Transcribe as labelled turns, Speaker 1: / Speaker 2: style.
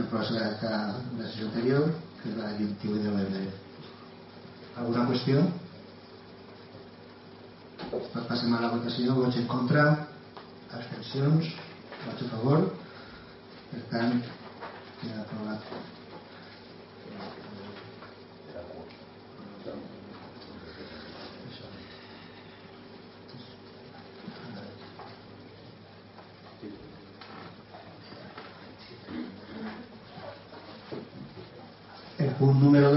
Speaker 1: proposta de la sessió anterior, que és la del 28 de novembre. Alguna qüestió? Passem a la votació. Vots en contra, abstencions, vots a favor. Per tant, queda aprovat. El punt número